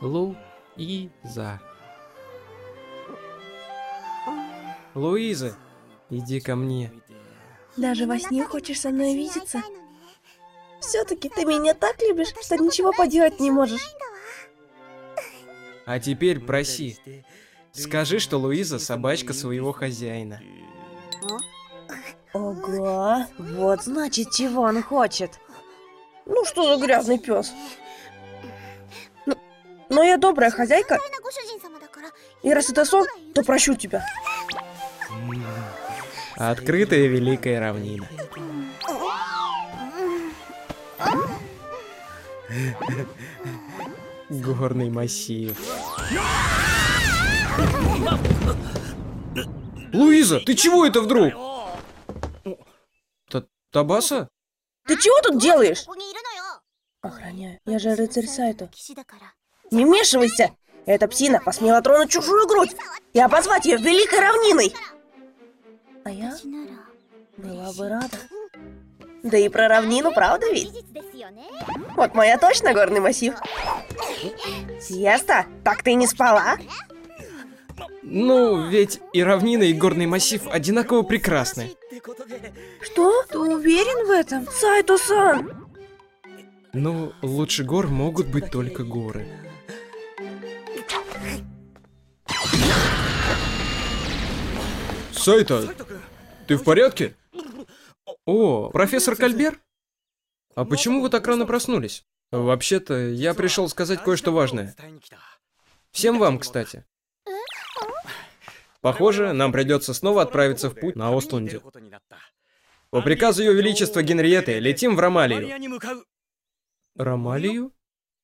Луиза. Луиза, иди ко мне. Даже во сне хочешь со мной видеться? Все-таки ты меня так любишь, что ничего поделать не можешь. А теперь проси. Скажи, что Луиза собачка своего хозяина. Ого, вот значит, чего он хочет. Ну что за грязный пес? Но я добрая хозяйка. И раз это сон, то прощу тебя. Открытая великая равнина. Горный массив. Луиза, ты чего это вдруг? Табаса? Ты чего тут делаешь? Охраняю. Я же рыцарь Сайто. Не вмешивайся! Эта псина посмела тронуть чужую грудь и обозвать ее великой равниной. А я была бы рада. Да и про равнину, правда ведь? Вот моя точно горный массив. Сиеста, так ты не спала? Ну, ведь и равнина, и горный массив одинаково прекрасны. Что? Ты уверен в этом, Сайто-сан? Ну, лучше гор могут быть только горы. Сайто, ты в порядке? О, профессор Кальбер? А почему вы так рано проснулись? Вообще-то, я пришел сказать кое-что важное. Всем вам, кстати. Похоже, нам придется снова отправиться в путь на Остланде. По приказу Ее Величества Генриетты летим в Ромалию. Ромалию?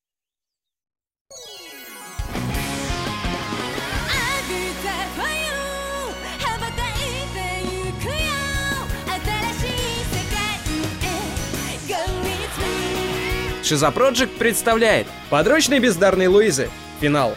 Шиза Проджект представляет подручный бездарной Луизы. Финал.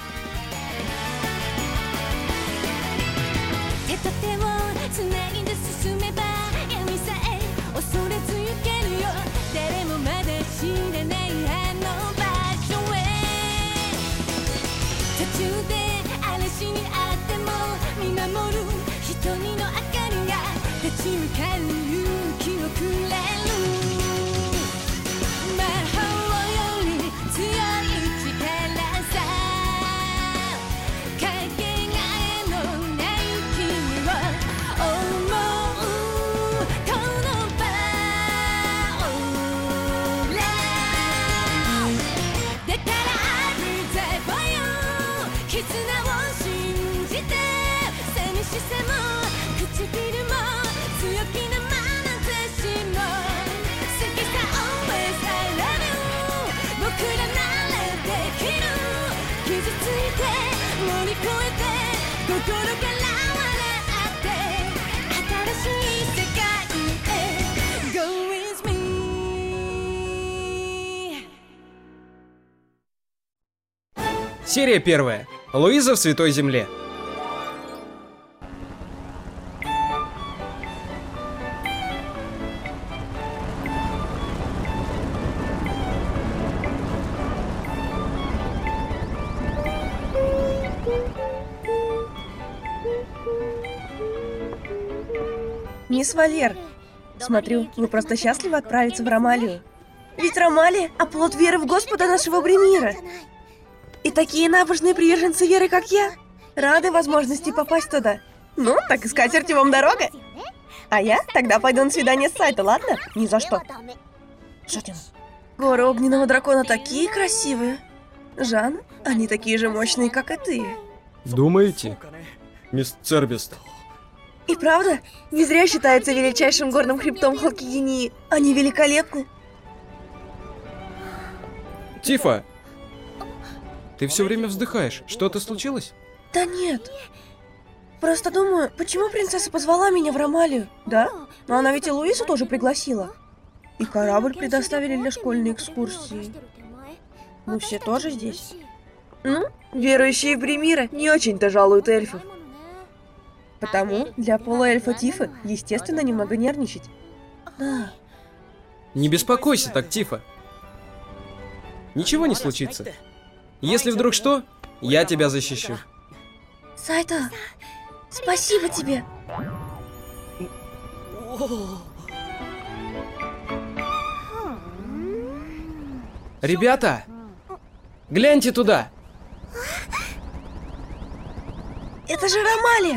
Серия 1. Луиза в Святой Земле. Мисс Валер, смотрю, вы просто счастливы отправиться в Ромалию. Ведь Ромалия – оплот веры в Господа нашего Бремира. И такие набожные приверженцы веры, как я, рады возможности попасть туда. Ну, так и скатертью вам дорога. А я тогда пойду на свидание с Сайто, ладно? Ни за что. Жадин. Горы огненного дракона такие красивые. Жан, они такие же мощные, как и ты. Думаете, мисс Цербест? И правда, не зря считается величайшим горным хребтом Халкидении. Они великолепны. Тифа, ты все время вздыхаешь. Что-то случилось? Да нет. Просто думаю, почему принцесса позвала меня в Ромалию? Да? Но она ведь и Луизу тоже пригласила. И корабль предоставили для школьной экскурсии. Мы все тоже здесь. Ну, верующие в Бремира не очень-то жалуют эльфов. Потому для полуэльфа Тифы, естественно, немного нервничать. Да. Не беспокойся так, Тифа. Ничего не случится. Если вдруг что, я тебя защищу. Сайто, спасибо тебе. Ребята, гляньте туда. Это же Ромалия.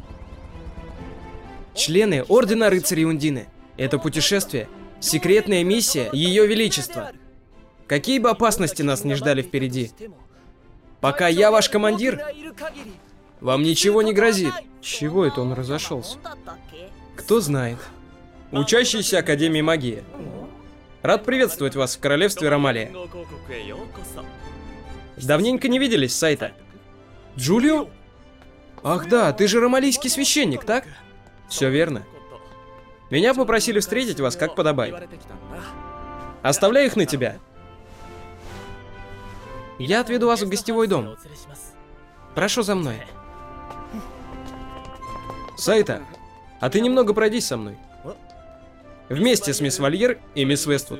Члены Ордена Рыцарей Ундины. Это путешествие — секретная миссия Ее Величества. Какие бы опасности нас не ждали впереди, пока я ваш командир, вам ничего не грозит. Чего это он разошелся? Кто знает. Учащийся Академии Магии. Рад приветствовать вас в королевстве Ромалия. Давненько не виделись, Сайто. Джулио? Ах да, ты же ромалийский священник, так? Все верно. Меня попросили встретить вас, как подобает. Оставляю их на тебя. Я отведу вас в гостевой дом. Прошу за мной. Сайто, а ты немного пройдись со мной. Вместе с мисс Вальер и мисс Вествуд.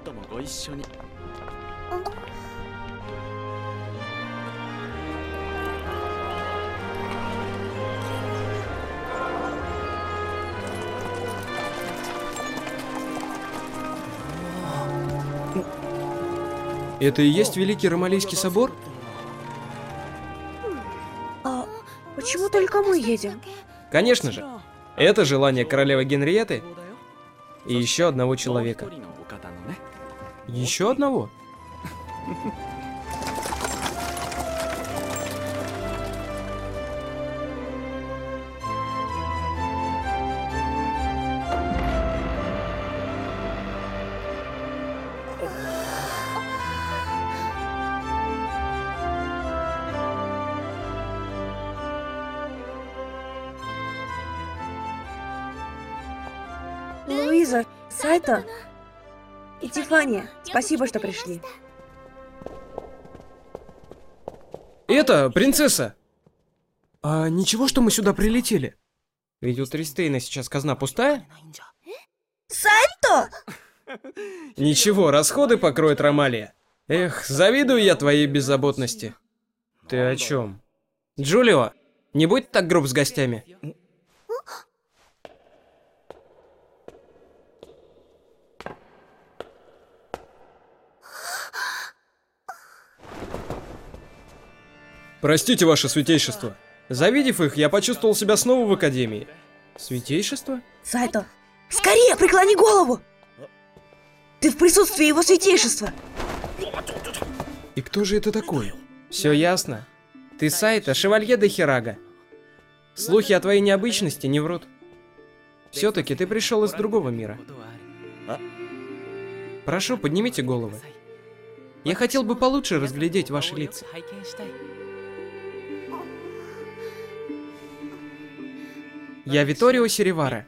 Это и есть Великий Ромалийский собор? А почему только мы едем? Конечно же. Это желание королевы Генриетты и еще одного человека. Еще одного? Луиза, Сайто и Тифания, спасибо, что пришли. Это, принцесса! А ничего, что мы сюда прилетели? Ведь у Тристейна сейчас казна пустая? Сайто! Ничего, расходы покроет Ромалия. Эх, завидую я твоей беззаботности. Ты о чем? Джулио, не будь так груб с гостями. Простите, ваше святейшество. Завидев их, я почувствовал себя снова в Академии. Святейшество? Сайто, скорее преклони голову! Ты в присутствии его святейшества. И кто же это такой? Все ясно. Ты Сайто, шевалье де Хирага. Слухи о твоей необычности не врут. Все-таки ты пришел из другого мира. Прошу, поднимите головы. Я хотел бы получше разглядеть ваши лица. Я Виторио Серевара,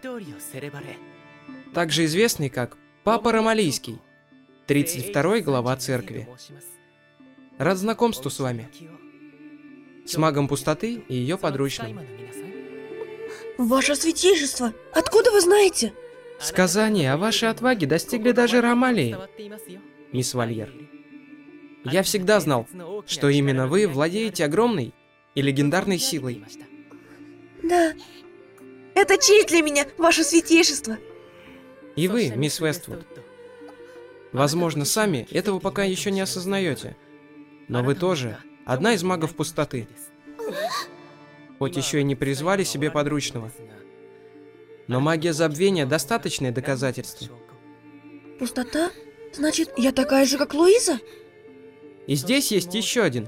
также известный как Папа Ромалийский, 32-й глава церкви. Рад знакомству с вами, с магом пустоты и ее подручным. Ваше святейшество, откуда вы знаете? Сказания о вашей отваге достигли даже Ромалии, мисс Вальер. Я всегда знал, что именно вы владеете огромной и легендарной силой. Да, это честь для меня, ваше святейшество. И вы, мисс Вествуд. Возможно, сами этого пока еще не осознаете. Но вы тоже одна из магов пустоты. Хоть еще и не призвали себе подручного. Но магия забвения — достаточное доказательство. Пустота? Значит, я такая же, как Луиза? И здесь есть еще один.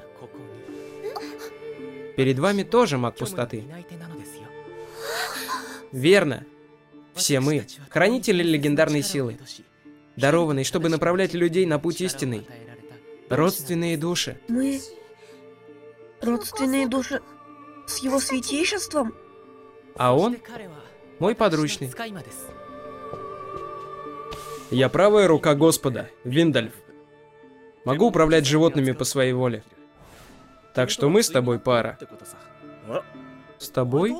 Перед вами тоже маг пустоты. Верно. Все мы — хранители легендарной силы, дарованной, чтобы направлять людей на путь истинный. Родственные души. Мы родственные души с его святейшеством? А он — мой подручный. Я правая рука Господа, Виндальф. Могу управлять животными по своей воле. Так что мы с тобой пара. С тобой?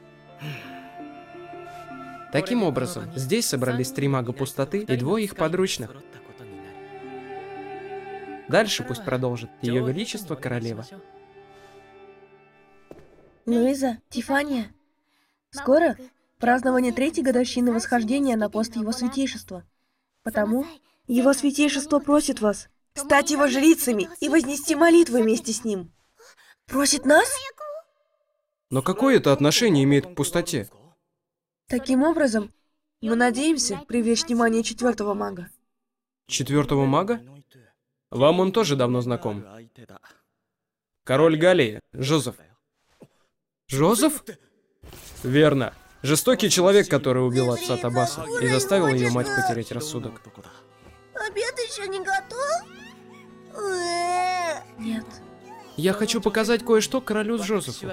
Таким образом, здесь собрались 3 мага пустоты и 2 их подручных. Дальше пусть продолжит Ее Величество Королева. Луиза, Тифания. Скоро празднование 3-й годовщины восхождения на пост Его Святейшества. Потому Его Святейшество просит вас стать Его жрицами и вознести молитвы вместе с Ним. Просит нас? Но какое это отношение имеет к пустоте? Таким образом, мы надеемся привлечь внимание 4-го мага. 4-го мага? Вам он тоже давно знаком. Король Галлии, Жозеф. Жозеф? Верно. Жестокий человек, который убил отца Табаса и заставил ее мать потерять рассудок. Обед еще не готов? Нет. Я хочу показать кое-что королю Жозефу.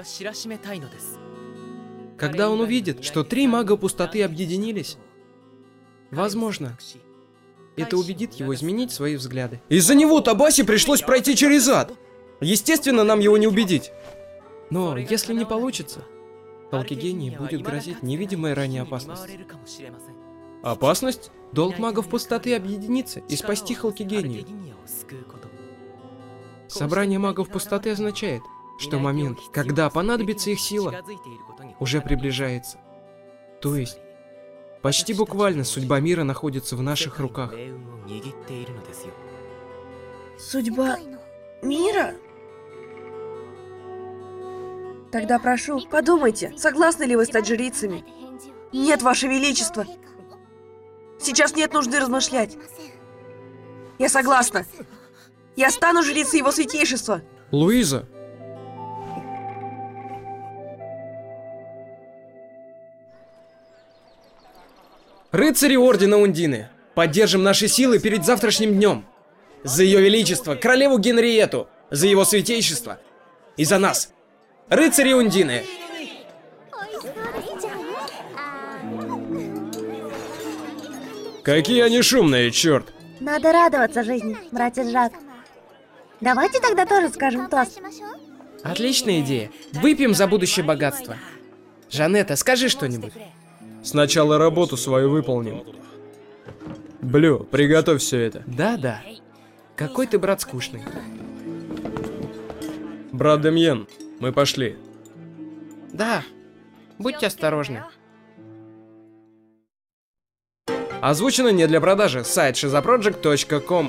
Когда он увидит, что 3 мага пустоты объединились, возможно, это убедит его изменить свои взгляды. Из-за него Табасе пришлось пройти через ад. Естественно, нам его не убедить. Но если не получится, Халкигении будет грозить невидимая ранее опасность. Опасность? Долг магов пустоты объединиться и спасти Халкигению. Собрание магов пустоты означает, что момент, когда понадобится их сила, уже приближается. То есть, почти буквально судьба мира находится в наших руках. Судьба мира? Тогда прошу, подумайте, согласны ли вы стать жрицами? Нет, Ваше Величество. Сейчас нет нужды размышлять. Я согласна. Я стану жрицей Его Святейшества. Луиза! Рыцари Ордена Ундины, поддержим наши силы перед завтрашним днем. За Ее Величество, королеву Генриету, за Его Святейшество и за нас, рыцари Ундины. Какие они шумные, черт! Надо радоваться жизни, братец Жак. Давайте тогда тоже скажем тост. Отличная идея. Выпьем за будущее богатство. Жанетта, скажи что-нибудь. Сначала работу свою выполним. Блю, приготовь все это. Да. Какой ты, брат, скучный. Брат Демьен, мы пошли. Да. Будьте осторожны. Озвучено не для продажи. Сайт shizaproject.com.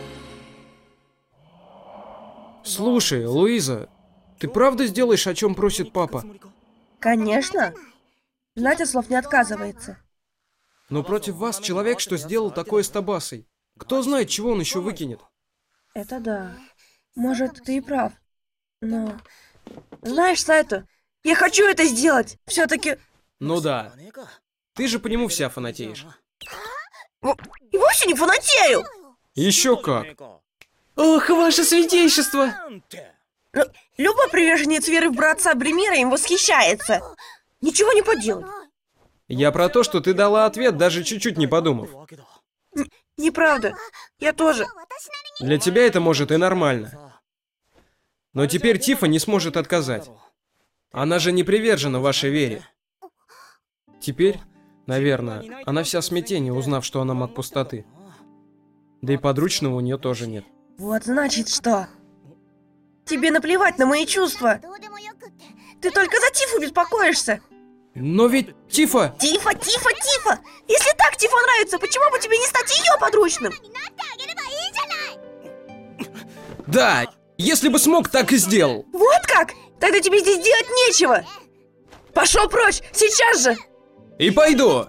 Слушай, Луиза, ты правда сделаешь, о чем просит папа? Конечно. Надя слов не отказывается. Но против вас человек, что сделал такое с Табасой. Кто знает, чего он еще выкинет. Это да. Может, ты и прав. Но... Знаешь, Сайто, я хочу это сделать. Все-таки... Ну да. Ты же по нему вся фанатеешь. И вовсе не фанатею! Еще как. Ох, ваше святейшество! Любой приверженец веры в братца Бремира им восхищается. Ничего не поделать. Я про то, что ты дала ответ, даже чуть-чуть не подумав. Неправда. Я тоже. Для тебя это может и нормально. Но теперь Тифа не сможет отказать. Она же не привержена вашей вере. Теперь, наверное, она вся в смятении, узнав, что она маг пустоты. Да и подручного у нее тоже нет. Вот значит что. Тебе наплевать на мои чувства. Ты только за Тифу беспокоишься. Но ведь Тифа... Тифа! Если так Тифа нравится, почему бы тебе не стать ее подручным? Да, если бы смог, так и сделал. Вот как? Тогда тебе здесь делать нечего. Пошел прочь, сейчас же. И пойду.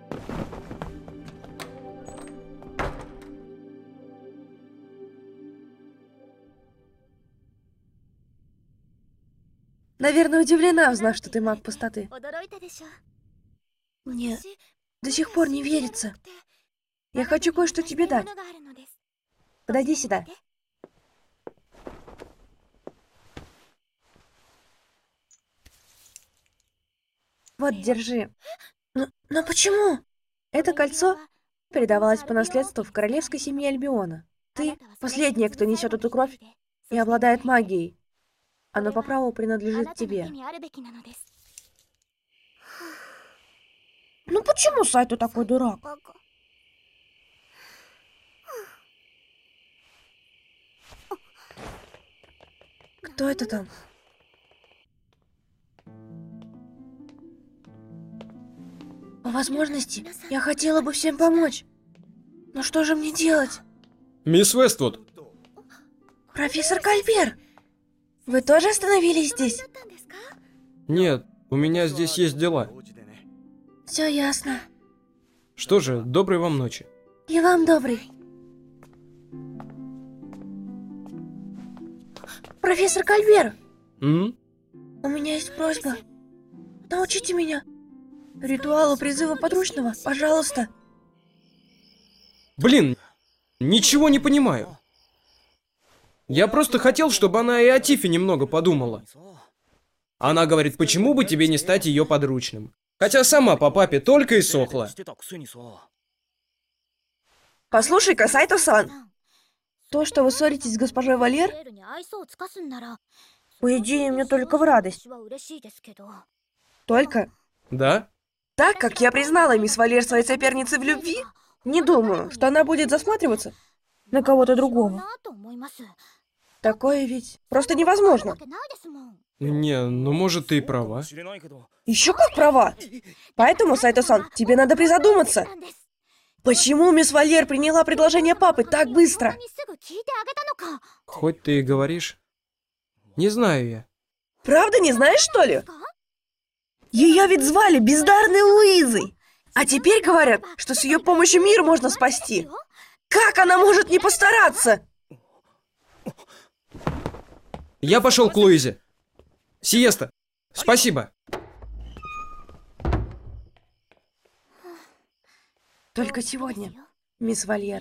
Наверное, удивлена, узнав, что ты маг пустоты. Мне до сих пор не верится. Я хочу кое-что тебе дать. Подойди сюда. Вот, держи. Но почему? Это кольцо передавалось по наследству в королевской семье Альбиона. Ты последняя, кто несет эту кровь и обладает магией. Оно по праву принадлежит тебе. Ну почему Сайто такой дурак? Кто это там? По возможности, я хотела бы всем помочь. Но что же мне делать? Мисс Вествуд, Профессор Кальбер! Вы тоже остановились здесь? нет, у меня здесь есть дела. Все ясно. Что же, доброй вам ночи. И вам добрый. Профессор Кальбер, у меня есть просьба. Научите меня ритуалу призыва подручного, пожалуйста. Блин, ничего не понимаю. Я просто хотел, чтобы она и о Тифе немного подумала. Она говорит, почему бы тебе не стать ее подручным? Хотя сама по папе только и сохла. Послушай-ка, Сайто-сан. То, что вы ссоритесь с госпожой Валер, по идее, мне только в радость. Только? Да? Так как я признала мисс Валер своей соперницей в любви, не думаю, что она будет засматриваться на кого-то другого. Такое ведь просто невозможно. Не, ну может ты и права. Еще как права. Поэтому, Сайто-сан, тебе надо призадуматься. Почему мисс Валер приняла предложение папы так быстро? Хоть ты и говоришь. Не знаю я. Правда не знаешь, что ли? Ее ведь звали бездарной Луизой. А теперь говорят, что с ее помощью мир можно спасти. Как она может не постараться? Я пошел к Луизе. Сиеста, спасибо. Только сегодня, мисс Валер.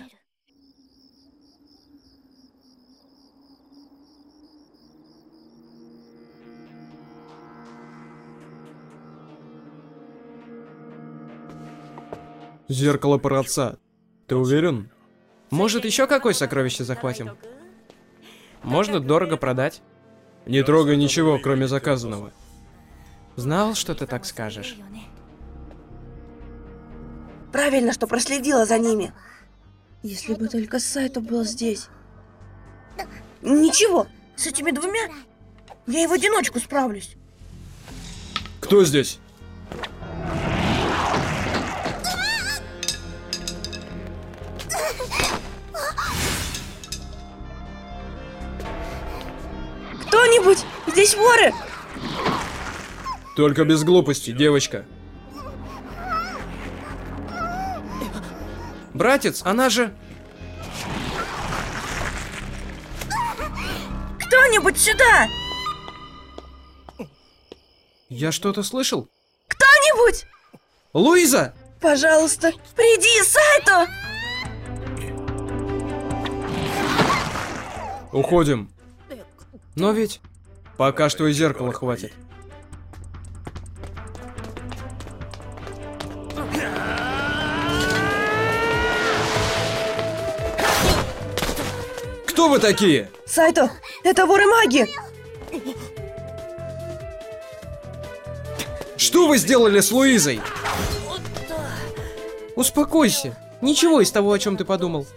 Зеркало праотца. Ты уверен? Может, еще какое сокровище захватим? Можно дорого продать. Не трогай ничего, кроме заказанного. Знал, что ты так скажешь. Правильно, что проследила за ними. Если бы только Сайто был здесь. Ничего, с этими двумя я и в одиночку справлюсь. Кто здесь? Кто-нибудь? Здесь воры! Только без глупости, девочка. Братец, она же... Кто-нибудь сюда! Я что-то слышал? Кто-нибудь! Луиза! Пожалуйста, приди, Сайто! Уходим. Но ведь пока что и зеркала хватит. Кто вы такие? Сайто, это воры-маги! Что вы сделали с Луизой? Успокойся. Ничего из того, о чем ты подумал.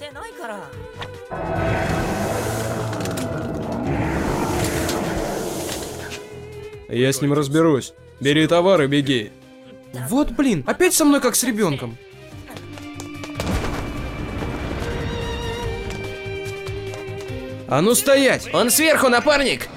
Я с ним разберусь. Бери товар и беги. Вот блин, опять со мной как с ребенком. А ну стоять! Он сверху, напарник!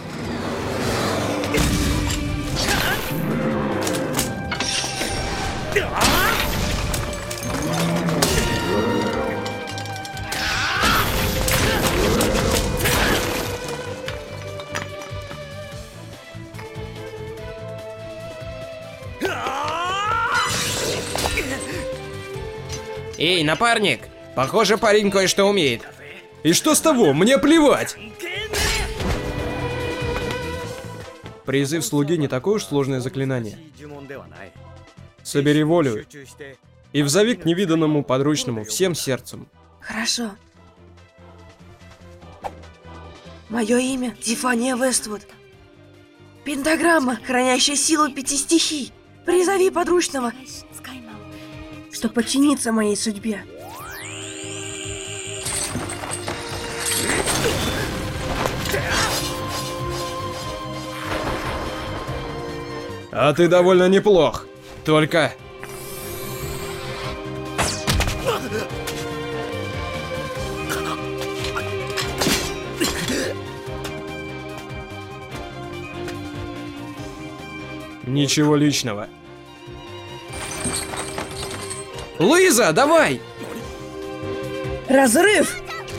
Эй, напарник! Похоже, парень кое-что умеет. И что с того? Мне плевать! Призыв слуги не такое уж сложное заклинание. Собери волю и взови к невиданному подручному всем сердцем. Хорошо. Мое имя Тифания Вествуд. Пентаграмма, хранящая силу 5 стихий. Призови подручного, чтобы подчиниться моей судьбе. А ты довольно неплох. Только... Ничего личного. Луиза, давай! Разрыв!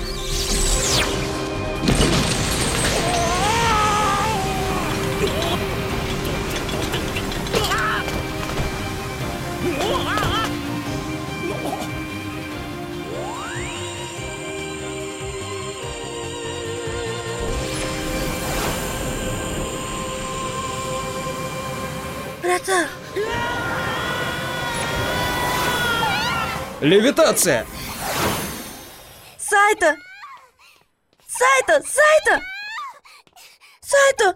Братан! Левитация! Сайто! Сайто! Сайто! Сайто!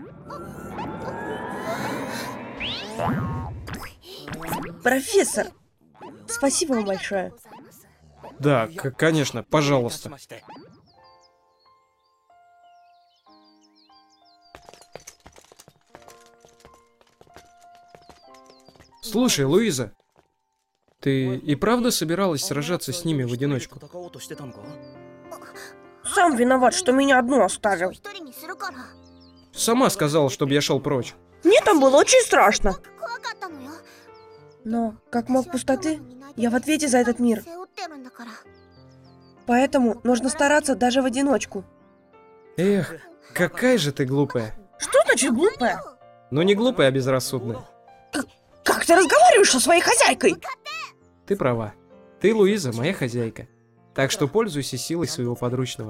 Профессор! Спасибо вам большое. Да, конечно, пожалуйста. Слушай, Луиза, ты и правда собиралась сражаться с ними в одиночку? Сам виноват, что меня одну оставил. Сама сказала, чтобы я шел прочь. Мне там было очень страшно. Но, как маг пустоты, я в ответе за этот мир. Поэтому нужно стараться даже в одиночку. Эх, какая же ты глупая. Что значит глупая? Ну не глупая, а безрассудная. Как ты разговариваешь со своей хозяйкой? Ты права. Ты, Луиза, моя хозяйка. Так что пользуйся силой своего подручного.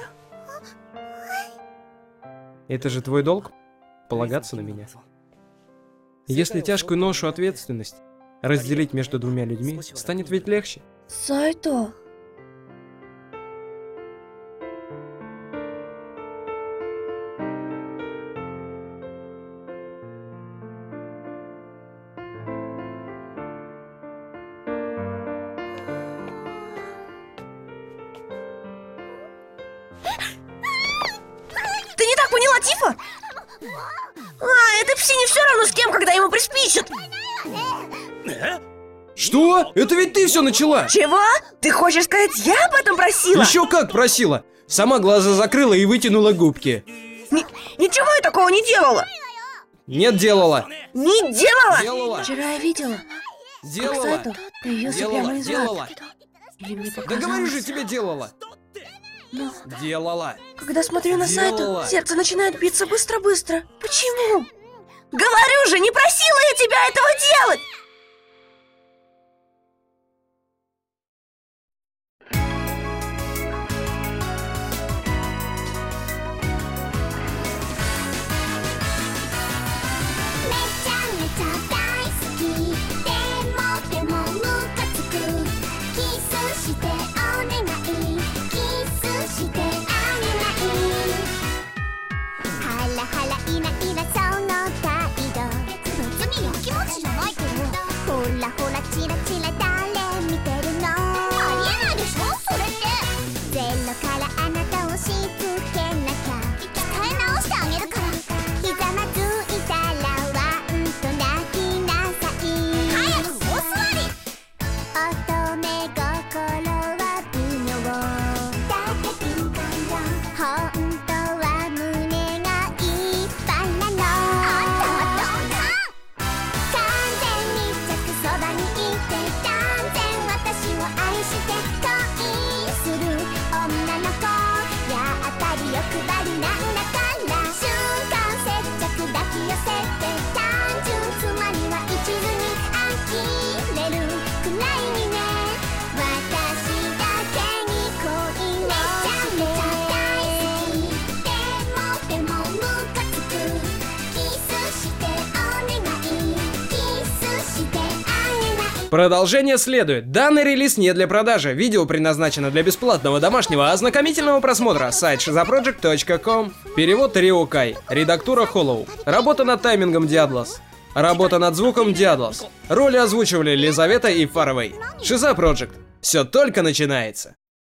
Это же твой долг — полагаться на меня. Если тяжкую ношу ответственность разделить между двумя людьми, станет ведь легче. Сайто. Ты не так поняла, Тифа? Этой псине все равно с кем, когда ему приспичит. Что? Это ведь ты все начала! Чего? Ты хочешь сказать, я об этом просила? Еще как просила! Сама глаза закрыла и вытянула губки. Ничего я такого не делала. Нет, делала. Не делала? Делала. Вчера я видела. Делала. Сайто появился прямо из Делала. лап. Или мне Да показалось. говорю же тебе, делала. Но Делала. когда смотрю на Делала. Сайто, сердце начинает биться быстро-быстро. Почему? Говорю же, не просила я тебя этого делать! Продолжение следует. Данный релиз не для продажи. Видео предназначено для бесплатного домашнего ознакомительного просмотра. Сайт shizaproject.com. Перевод Рио Кай. Редактура Hollow. Работа над таймингом Диадлос. Работа над звуком Диадлос. Роли озвучивали Лизавета и Фаровей. Shiza Project. Все только начинается.